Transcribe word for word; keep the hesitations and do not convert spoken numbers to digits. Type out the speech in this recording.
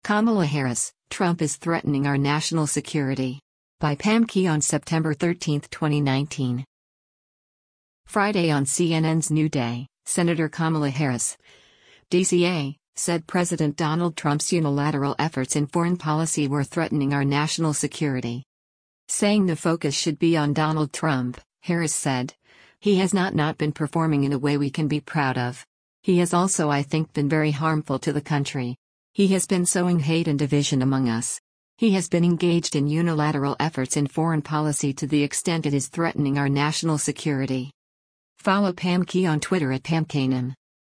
Kamala Harris, Trump is threatening our national security. By Pam Key on September thirteenth, twenty nineteen. Friday on C N N's New Day, Senator Kamala Harris, D C A, said President Donald Trump's unilateral efforts in foreign policy were threatening our national security. Saying the focus should be on Donald Trump, Harris said, "He has not not been performing in a way we can be proud of. He has also, I think, been very harmful to the country. He has been sowing hate and division among us. He has been engaged in unilateral efforts in foreign policy to the extent it is threatening our national security." Follow Pam Key on Twitter at Pam Kanan.